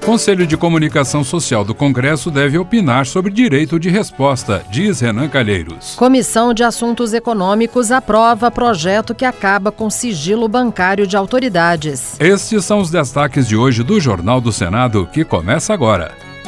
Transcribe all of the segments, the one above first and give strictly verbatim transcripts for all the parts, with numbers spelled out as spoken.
Conselho de Comunicação Social do Congresso deve opinar sobre direito de resposta, diz Renan Calheiros. Comissão de Assuntos Econômicos aprova projeto que acaba com sigilo bancário de autoridades. Estes são os destaques de hoje do Jornal do Senado, que começa agora.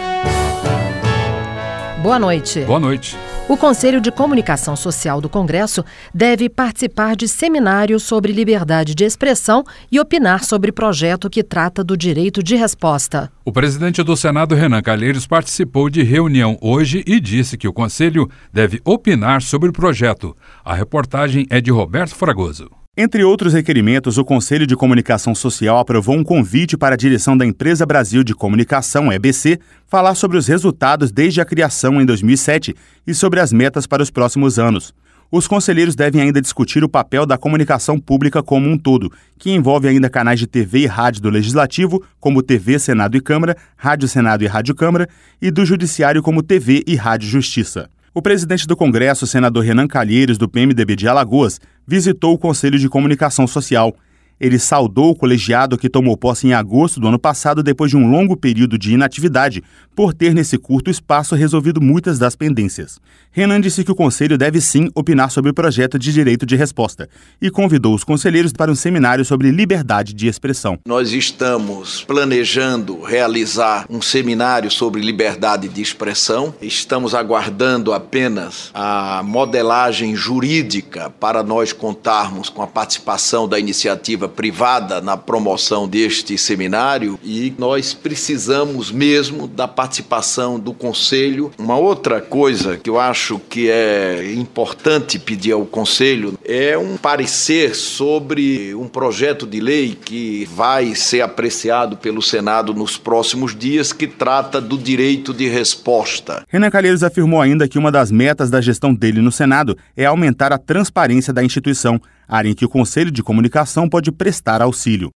Boa noite. Boa noite. O Conselho de Comunicação Social do Congresso deve participar de seminários sobre liberdade de expressão e opinar sobre projeto que trata do direito de resposta. O presidente do Senado, Renan Calheiros, participou de reunião hoje e disse que o Conselho deve opinar sobre o projeto. A reportagem é de Roberto Fragoso. Entre outros requerimentos, o Conselho de Comunicação Social aprovou um convite para a direção da Empresa Brasil de Comunicação, E B C, falar sobre os resultados desde a criação em dois mil e sete e sobre as metas para os próximos anos. Os conselheiros devem ainda discutir o papel da comunicação pública como um todo, que envolve ainda canais de T V e rádio do Legislativo, como T V, Senado e Câmara, Rádio Senado e Rádio Câmara, e do Judiciário como T V e Rádio Justiça. O presidente do Congresso, senador Renan Calheiros, do P M D B de Alagoas, visitou o Conselho de Comunicação Social. Ele saudou o colegiado que tomou posse em agosto do ano passado depois de um longo período de inatividade, por ter nesse curto espaço resolvido muitas das pendências. Renan disse que o Conselho deve sim opinar sobre o projeto de direito de resposta e convidou os conselheiros para um seminário sobre liberdade de expressão. Nós estamos planejando realizar um seminário sobre liberdade de expressão. Estamos aguardando apenas a modelagem jurídica para nós contarmos com a participação da iniciativa privada na promoção deste seminário e nós precisamos mesmo da participação do Conselho. Uma outra coisa que eu acho que é importante pedir ao Conselho é um parecer sobre um projeto de lei que vai ser apreciado pelo Senado nos próximos dias, que trata do direito de resposta. Renan Calheiros afirmou ainda que uma das metas da gestão dele no Senado é aumentar a transparência da instituição, área em que o Conselho de Comunicação pode prestar auxílio.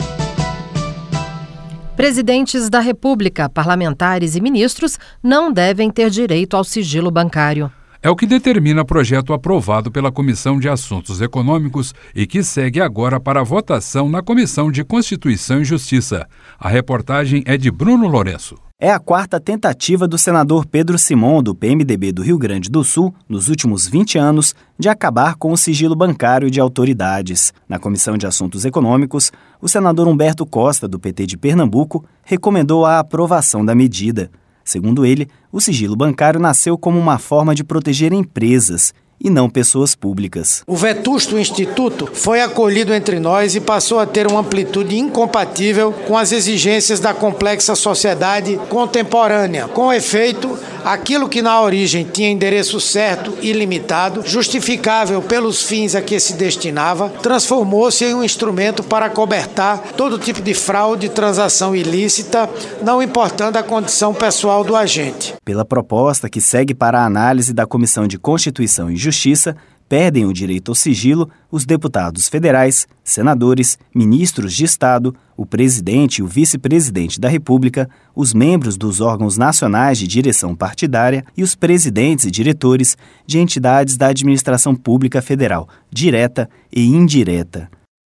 Presidentes da República, parlamentares e ministros não devem ter direito ao sigilo bancário. É o que determina o projeto aprovado pela Comissão de Assuntos Econômicos e que segue agora para a votação na Comissão de Constituição e Justiça. A reportagem é de Bruno Lourenço. É a quarta tentativa do senador Pedro Simon, do P M D B do Rio Grande do Sul, nos últimos vinte anos, de acabar com o sigilo bancário de autoridades. Na Comissão de Assuntos Econômicos, o senador Humberto Costa, do P T de Pernambuco, recomendou a aprovação da medida. Segundo ele, o sigilo bancário nasceu como uma forma de proteger empresas e não pessoas públicas. O vetusto instituto foi acolhido entre nós e passou a ter uma amplitude incompatível com as exigências da complexa sociedade contemporânea. Com efeito, aquilo que na origem tinha endereço certo e limitado, justificável pelos fins a que se destinava, transformou-se em um instrumento para acobertar todo tipo de fraude e transação ilícita, não importando a condição pessoal do agente. Pela proposta que segue para a análise da Comissão de Constituição e Justiça, perdem o direito ao sigilo os deputados federais, senadores, ministros de Estado, o presidente e o vice-presidente da República, os membros dos órgãos nacionais de direção partidária e os presidentes e diretores de entidades da administração pública federal, direta e indireta.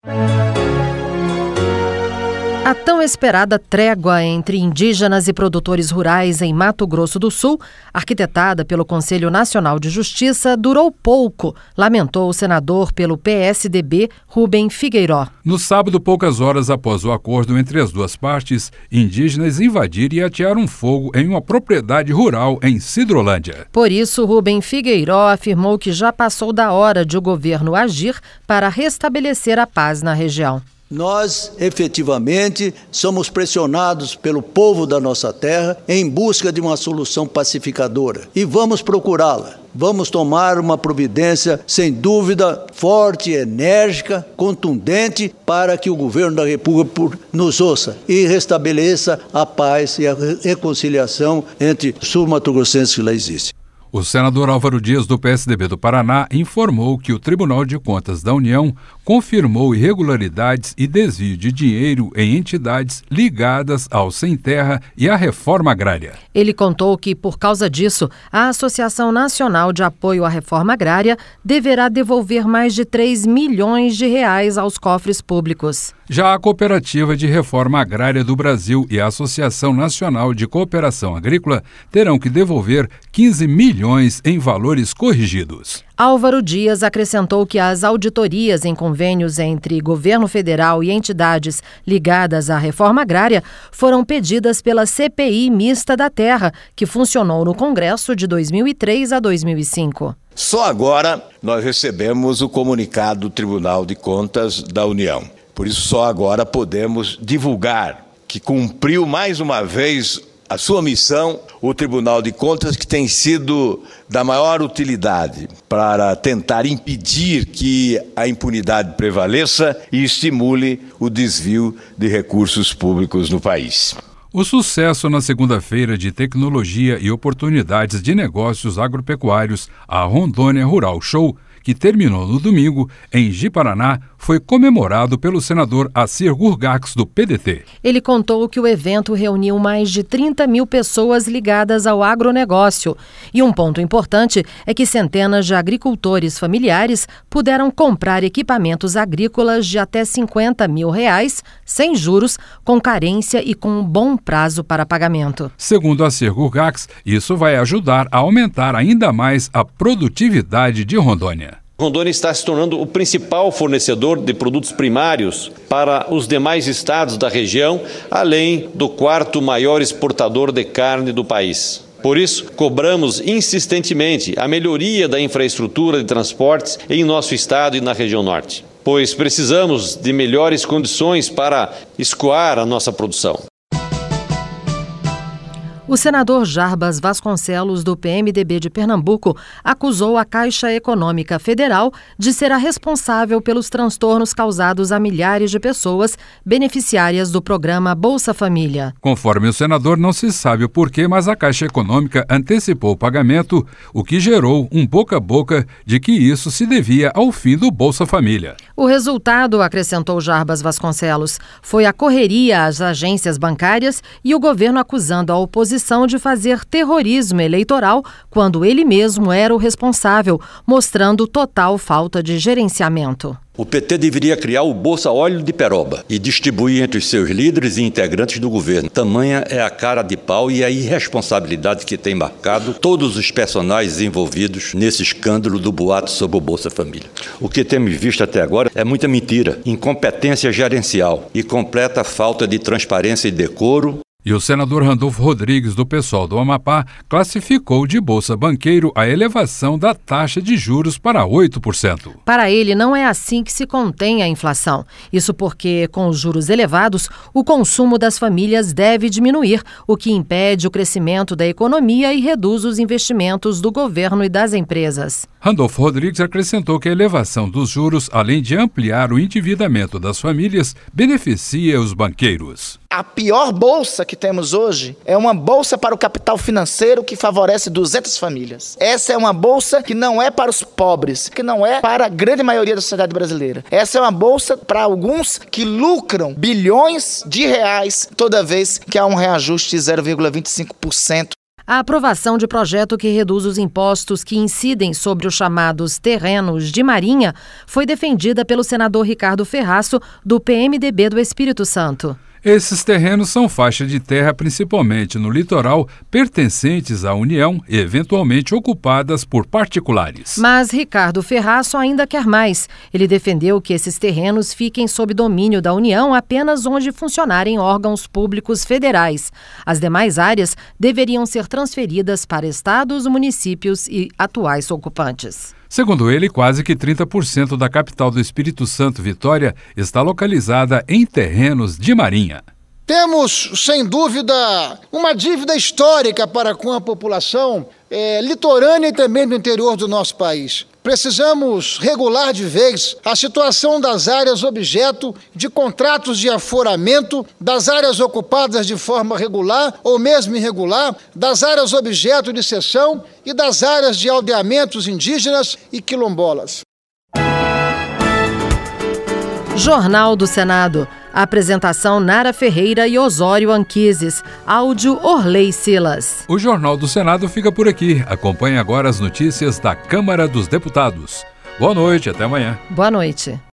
A tão esperada trégua entre indígenas e produtores rurais em Mato Grosso do Sul, arquitetada pelo Conselho Nacional de Justiça, durou pouco, lamentou o senador pelo P S D B, Rubem Figueiró. No sábado, poucas horas após o acordo entre as duas partes, indígenas invadiram e atearam fogo em uma propriedade rural em Sidrolândia. Por isso, Rubem Figueiró afirmou que já passou da hora de o governo agir para restabelecer a paz na região. Nós, efetivamente, somos pressionados pelo povo da nossa terra em busca de uma solução pacificadora e vamos procurá-la. Vamos tomar uma providência, sem dúvida, forte, enérgica, contundente, para que o governo da República nos ouça e restabeleça a paz e a reconciliação entre sul-mato-grossenses que lá existe. O senador Álvaro Dias, do P S D B do Paraná, informou que o Tribunal de Contas da União confirmou irregularidades e desvio de dinheiro em entidades ligadas ao Sem Terra e à reforma agrária. Ele contou que, por causa disso, a Associação Nacional de Apoio à Reforma Agrária deverá devolver mais de três milhões de reais aos cofres públicos. Já a Cooperativa de Reforma Agrária do Brasil e a Associação Nacional de Cooperação Agrícola terão que devolver quinze milhões em valores corrigidos. Álvaro Dias acrescentou que as auditorias em convênios entre governo federal e entidades ligadas à reforma agrária foram pedidas pela C P I Mista da Terra, que funcionou no Congresso de dois mil e três a dois mil e cinco. Só agora nós recebemos o comunicado do Tribunal de Contas da União. Por isso, só agora podemos divulgar que cumpriu mais uma vez a sua missão o Tribunal de Contas, que tem sido da maior utilidade para tentar impedir que a impunidade prevaleça e estimule o desvio de recursos públicos no país. O sucesso na segunda-feira de tecnologia e oportunidades de negócios agropecuários, a Rondônia Rural Show, que terminou no domingo em Ji-Paraná, foi comemorado pelo senador Assir Gurgax, do P D T. Ele contou que o evento reuniu mais de trinta mil pessoas ligadas ao agronegócio. E um ponto importante é que centenas de agricultores familiares puderam comprar equipamentos agrícolas de até cinquenta mil reais, sem juros, com carência e com um bom prazo para pagamento. Segundo Assir Gurgax, isso vai ajudar a aumentar ainda mais a produtividade de Rondônia. Rondônia está se tornando o principal fornecedor de produtos primários para os demais estados da região, além do quarto maior exportador de carne do país. Por isso, cobramos insistentemente a melhoria da infraestrutura de transportes em nosso estado e na região norte, pois precisamos de melhores condições para escoar a nossa produção. O senador Jarbas Vasconcelos, do P M D B de Pernambuco, acusou a Caixa Econômica Federal de ser a responsável pelos transtornos causados a milhares de pessoas beneficiárias do programa Bolsa Família. Conforme o senador, não se sabe o porquê, mas a Caixa Econômica antecipou o pagamento, o que gerou um boca a boca de que isso se devia ao fim do Bolsa Família. O resultado, acrescentou Jarbas Vasconcelos, foi a correria às agências bancárias e o governo acusando a oposição de fazer terrorismo eleitoral quando ele mesmo era o responsável, mostrando total falta de gerenciamento. O P T deveria criar o Bolsa Óleo de Peroba e distribuir entre os seus líderes e integrantes do governo. Tamanha é a cara de pau e a irresponsabilidade que tem marcado todos os personagens envolvidos nesse escândalo do boato sobre o Bolsa Família. O que temos visto até agora é muita mentira, incompetência gerencial e completa falta de transparência e decoro. E o senador Randolfo Rodrigues, do PSOL do Amapá, classificou de Bolsa Banqueiro a elevação da taxa de juros para oito por cento. Para ele, não é assim que se contém a inflação. Isso porque, com os juros elevados, o consumo das famílias deve diminuir, o que impede o crescimento da economia e reduz os investimentos do governo e das empresas. Randolfo Rodrigues acrescentou que a elevação dos juros, além de ampliar o endividamento das famílias, beneficia os banqueiros. A pior bolsa que temos hoje é uma bolsa para o capital financeiro que favorece duzentas famílias. Essa é uma bolsa que não é para os pobres, que não é para a grande maioria da sociedade brasileira. Essa é uma bolsa para alguns que lucram bilhões de reais toda vez que há um reajuste de zero vírgula vinte e cinco por cento. A aprovação de projeto que reduz os impostos que incidem sobre os chamados terrenos de marinha foi defendida pelo senador Ricardo Ferraço, do P M D B do Espírito Santo. Esses terrenos são faixas de terra principalmente no litoral, pertencentes à União e eventualmente ocupadas por particulares. Mas Ricardo Ferraço ainda quer mais. Ele defendeu que esses terrenos fiquem sob domínio da União apenas onde funcionarem órgãos públicos federais. As demais áreas deveriam ser transferidas para estados, municípios e atuais ocupantes. Segundo ele, quase que trinta por cento da capital do Espírito Santo, Vitória, está localizada em terrenos de marinha. Temos, sem dúvida, uma dívida histórica para com a população é, litorânea e também do interior do nosso país. Precisamos regular de vez a situação das áreas objeto de contratos de aforamento, das áreas ocupadas de forma regular ou mesmo irregular, das áreas objeto de cessão e das áreas de aldeamentos indígenas e quilombolas. Jornal do Senado. Apresentação Nara Ferreira e Osório Anquises. Áudio Orley Silas. O Jornal do Senado fica por aqui. Acompanhe agora as notícias da Câmara dos Deputados. Boa noite, até amanhã. Boa noite.